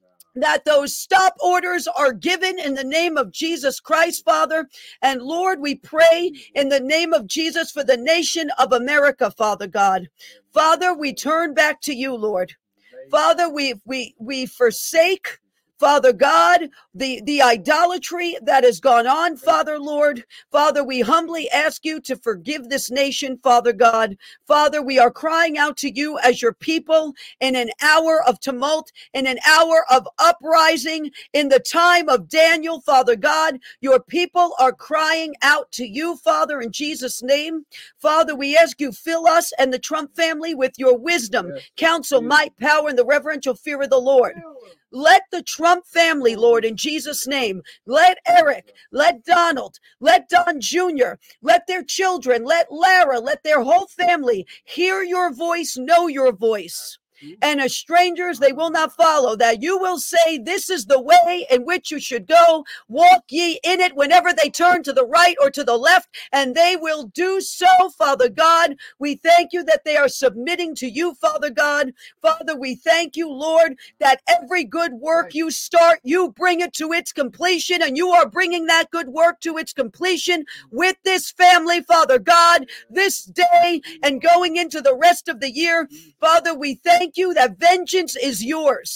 A: stop orders are given in the name of Jesus Christ, Father. And Lord, we pray in the name of Jesus for the nation of America, Father God. Father, we turn back to you, Lord. Father, we forsake, Father God, the idolatry that has gone on, Father, Lord. Father, we humbly ask you to forgive this nation, Father God. Father, we are crying out to you as your people in an hour of tumult, in an hour of uprising, in the time of Daniel, Father God. Your people are crying out to you, Father, in Jesus' name. Father, we ask you, fill us and the Trump family with your wisdom, counsel, might, power, and the reverential fear of the Lord. Let the Trump family, Lord, in Jesus' name, let Eric, let Donald, let Don Jr., let their children, let Lara, let their whole family hear your voice, know your voice. And as strangers, they will not follow, that you will say, this is the way in which you should go. Walk ye in it whenever they turn to the right or to the left, and they will do so, Father God. We thank you that they are submitting to you, Father God. Father, we thank you, Lord, that every good work you start, you bring it to its completion, and you are bringing that good work to its completion with this family, Father God, this day and going into the rest of the year. Father, we thank you that vengeance is yours.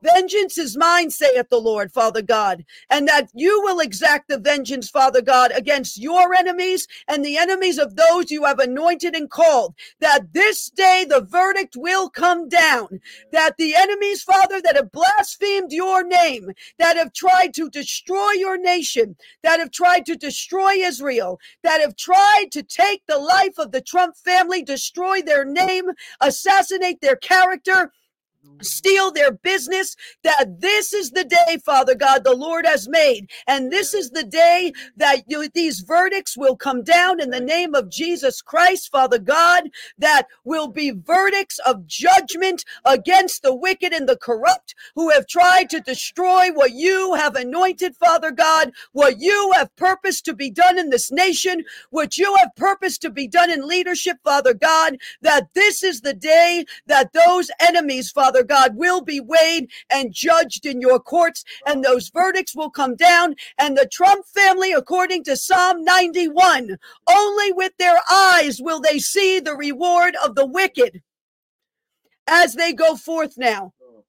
A: Vengeance is mine, saith the Lord, Father God, and that you will exact the vengeance, Father God, against your enemies and the enemies of those you have anointed and called, that this day the verdict will come down, that the enemies, Father, that have blasphemed your name, that have tried to destroy your nation, that have tried to destroy Israel, that have tried to take the life of the Trump family, destroy their name, assassinate their character, steal their business, that this is the day, Father God, the Lord has made. And this is the day that these verdicts will come down in the name of Jesus Christ, Father God, that will be verdicts of judgment against the wicked and the corrupt who have tried to destroy what you have anointed, Father God, what you have purposed to be done in this nation, what you have purposed to be done in leadership, Father God, that this is the day that those enemies, Father God, will be weighed and judged in your courts, and those verdicts will come down. And the Trump family, according to Psalm 91, only with their eyes will they see the reward of the wicked as they go forth now.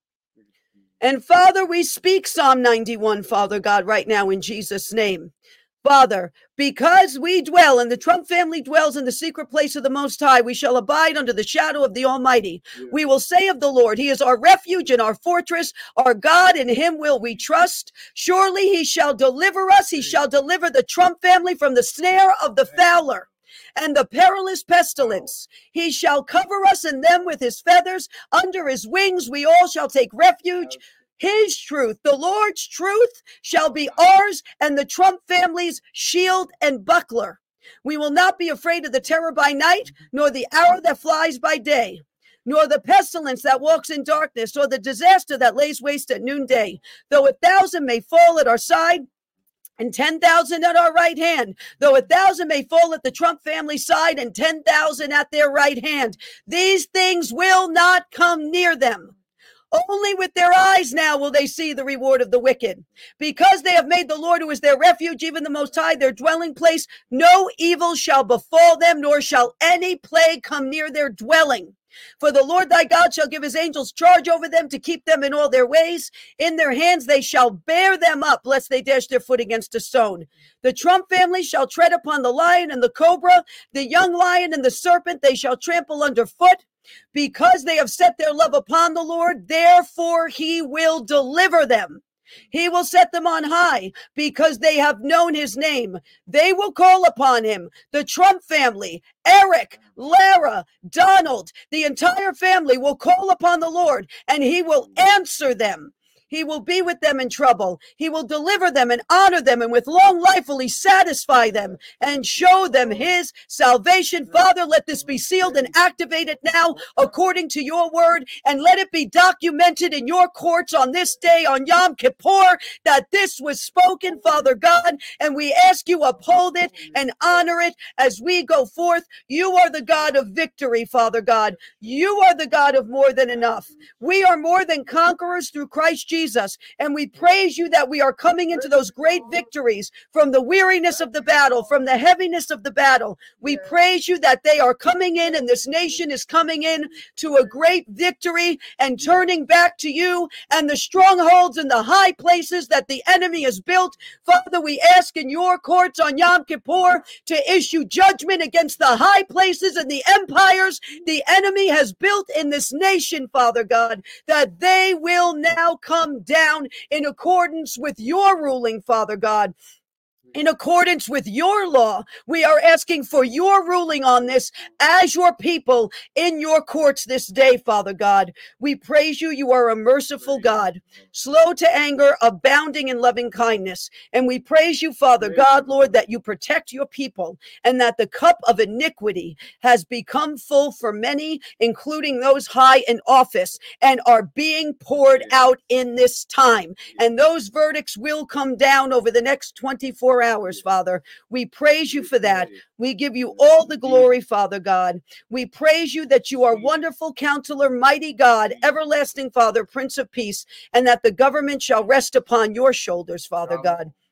A: And Father, we speak Psalm 91, Father God, right now in Jesus' name. Father, because we dwell and the Trump family dwells in the secret place of the Most High, we shall abide under the shadow of the Almighty. Yeah. We will say of the Lord, He is our refuge and our fortress, our God, in Him will we trust. Surely He shall deliver us. He shall deliver the Trump family from the snare of the fowler and the perilous pestilence. He shall cover us and them with His feathers. Under His wings we all shall take refuge. His truth, the Lord's truth, shall be ours, and the Trump family's shield and buckler. We will not be afraid of the terror by night, nor the arrow that flies by day, nor the pestilence that walks in darkness, nor the disaster that lays waste at noonday. Though 1,000 may fall at our side, and 10,000 at our right hand, though 1,000 may fall at the Trump family side, and 10,000 at their right hand, these things will not come near them. Only with their eyes now will they see the reward of the wicked. Because they have made the Lord, who is their refuge, even the Most High, their dwelling place, no evil shall befall them, nor shall any plague come near their dwelling. For the Lord thy God shall give his angels charge over them to keep them in all their ways. In their hands they shall bear them up, lest they dash their foot against a stone. The Trump family shall tread upon the lion and the cobra, the young lion and the serpent they shall trample underfoot. Because they have set their love upon the Lord, therefore he will deliver them. He will set them on high because they have known his name. They will call upon him. The Trump family, Eric, Lara, Donald, the entire family will call upon the Lord, and he will answer them. He will be with them in trouble. He will deliver them and honor them, and with long life will he satisfy them and show them his salvation. Father, let this be sealed and activated now according to your word, and let it be documented in your courts on this day, on Yom Kippur, that this was spoken, Father God, and we ask you uphold it and honor it as we go forth. You are the God of victory, Father God. You are the God of more than enough. We are more than conquerors through Christ Jesus, and we praise you that we are coming into those great victories from the weariness of the battle, from the heaviness of the battle. We praise you that they are coming in, and this nation is coming in to a great victory and turning back to you and the strongholds and the high places that the enemy has built. Father, we ask in your courts on Yom Kippur to issue judgment against the high places and the empires the enemy has built in this nation, Father God, that they will now come down in accordance with your ruling, Father God. In accordance with your law, we are asking for your ruling on this as your people in your courts this day, Father God. We praise you. You are a merciful God, slow to anger, abounding in loving kindness. And we praise you, Father God, Lord, that you protect your people and that the cup of iniquity has become full for many, including those high in office, and are being poured out in this time. And those verdicts will come down over the next 24 hours, Father. We praise you for that. We give you all the glory, Father God. We praise you that you are wonderful counselor, mighty God, everlasting Father, Prince of Peace, and that the government shall rest upon your shoulders, Father God.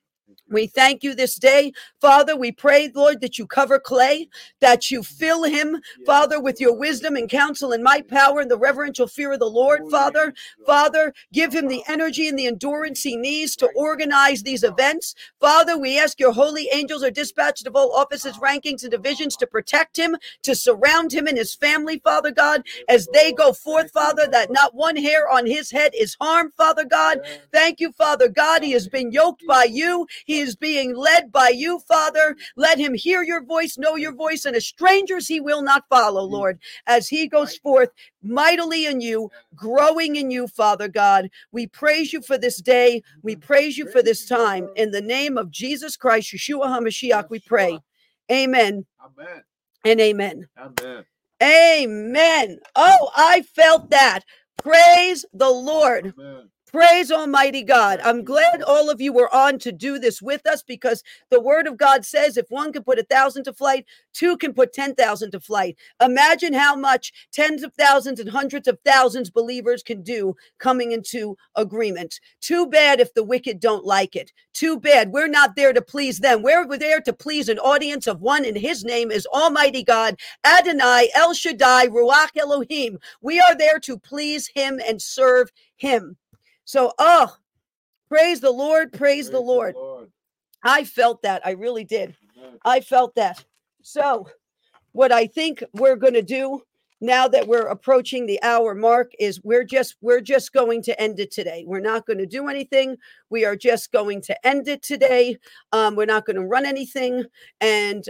A: We thank you this day, Father. We pray, Lord, that you cover Clay, that you fill him, Father, with your wisdom and counsel and might, power, and the reverential fear of the Lord, Father. Father, give him the energy and the endurance he needs to organize these events. Father, we ask your holy angels are dispatched of all offices, rankings, and divisions to protect him, to surround him and his family, Father God, as they go forth, Father, that not one hair on his head is harmed, Father God. Thank you, Father God. He has been yoked by you. He is being led by you, Father. Let him hear your voice, know your voice, and as strangers he will not follow, Lord, as he goes forth mightily in you, growing in you, Father God. We praise you for this day. We praise you for this time. In the name of Jesus Christ, Yeshua HaMashiach, we pray. Amen.
D: Amen.
A: And amen.
D: Amen.
A: Amen. Oh, I felt that. Praise the Lord.
D: Amen.
A: Praise Almighty God. I'm glad all of you were on to do this with us, because the word of God says if one can put 1,000 to flight, two can put 10,000 to flight. Imagine how much tens of thousands and hundreds of thousands believers can do coming into agreement. Too bad if the wicked don't like it. Too bad. We're not there to please them. We're there to please an audience of one, and his name is Almighty God, Adonai, El Shaddai, Ruach Elohim. We are there to please him and serve him. So, praise the Lord, praise the Lord. I felt that. I really did. I felt that. So, what I think we're going to do now that we're approaching the hour mark is we're just going to end it today. We're not going to do anything. We are just going to end it today. We're not going to run anything. And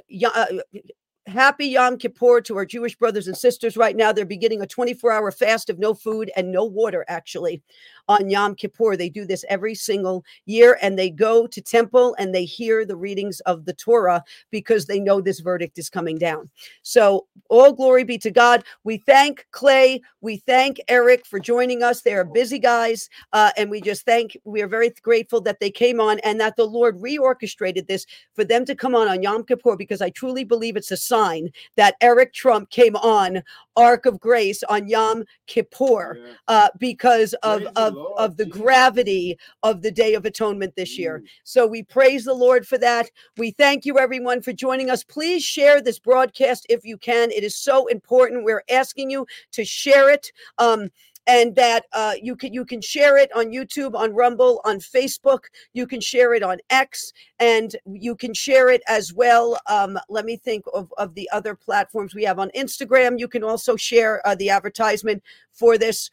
A: happy Yom Kippur to our Jewish brothers and sisters right now. They're beginning a 24-hour fast of no food and no water, actually, on Yom Kippur. They do this every single year, and they go to temple and they hear the readings of the Torah because they know this verdict is coming down. So all glory be to God. We thank Clay. We thank Eric for joining us. They are busy guys, and we are very grateful that they came on and that the Lord reorchestrated this for them to come on Yom Kippur, because I truly believe it's a sign that Eric Trump came on Ark of Grace on Yom Kippur because of the gravity of the Day of Atonement this year. So we praise the Lord for that. We thank you, everyone, for joining us. Please share this broadcast if you can. It is so important. We're asking you to share it. And that you can share it on YouTube, on Rumble, on Facebook. You can share it on X, and you can share it as well. Let me think of the other platforms we have on Instagram. You can also share the advertisement for this.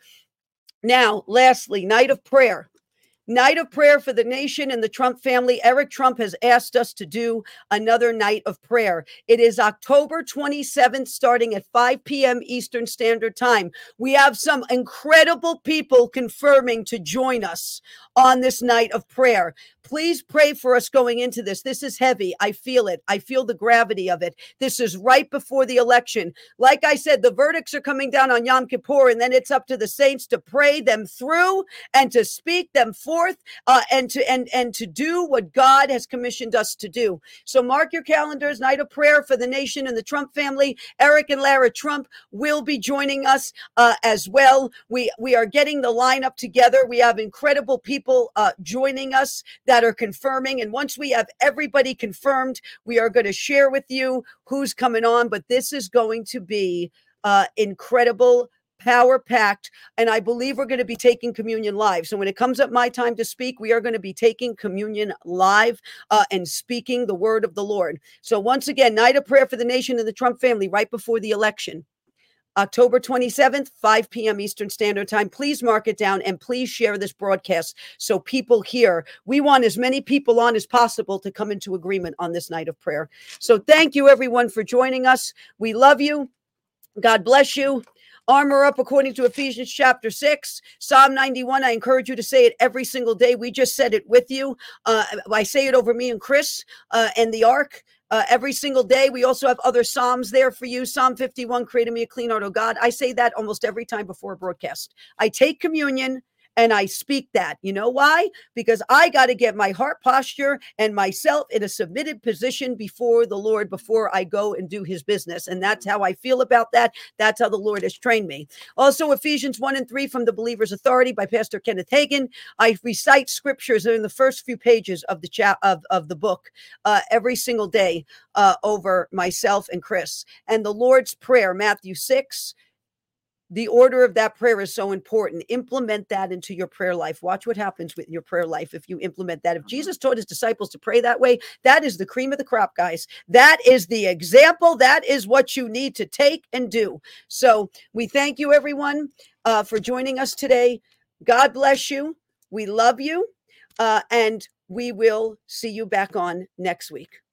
A: Now, lastly, night of prayer. Night of prayer for the nation and the Trump family. Eric Trump has asked us to do another night of prayer. It is October 27th, starting at 5 p.m. Eastern Standard Time. We have some incredible people confirming to join us on this night of prayer. Please pray for us going into this. This is heavy. I feel it. I feel the gravity of it. This is right before the election. Like I said, the verdicts are coming down on Yom Kippur, and then it's up to the saints to pray them through and to speak them forth, and to do what God has commissioned us to do. So mark your calendars. Night of prayer for the nation and the Trump family. Eric and Lara Trump will be joining us as well. We are getting the lineup together. We have incredible people joining us that are confirming. And once we have everybody confirmed, we are going to share with you who's coming on. But this is going to be incredible, power-packed, and I believe we're going to be taking communion live. So when it comes up my time to speak, we are going to be taking communion live and speaking the word of the Lord. So once again, night of prayer for the nation and the Trump family right before the election. October 27th, 5 p.m. Eastern Standard Time. Please mark it down and please share this broadcast so people hear. We want as many people on as possible to come into agreement on this night of prayer. So thank you, everyone, for joining us. We love you. God bless you. Armor up according to Ephesians chapter 6, Psalm 91. I encourage you to say it every single day. We just said it with you. I say it over me and Chris and the Ark. Every single day. We also have other Psalms there for you. Psalm 51, create in me a clean heart, O God. I say that almost every time before a broadcast. I take communion And I speak that. You know why? Because I got to get my heart posture and myself in a submitted position before the Lord before I go and do his business. And that's how I feel about that. That's how the Lord has trained me. Also, Ephesians 1:3 from the Believer's Authority by Pastor Kenneth Hagin. I recite scriptures in the first few pages of the book every single day over myself and Chris. And the Lord's Prayer, Matthew 6. The order of that prayer is so important. Implement that into your prayer life. Watch what happens with your prayer life if you implement that. If Jesus taught his disciples to pray that way, that is the cream of the crop, guys. That is the example. That is what you need to take and do. So we thank you, everyone, for joining us today. God bless you. We love you. And we will see you back on next week.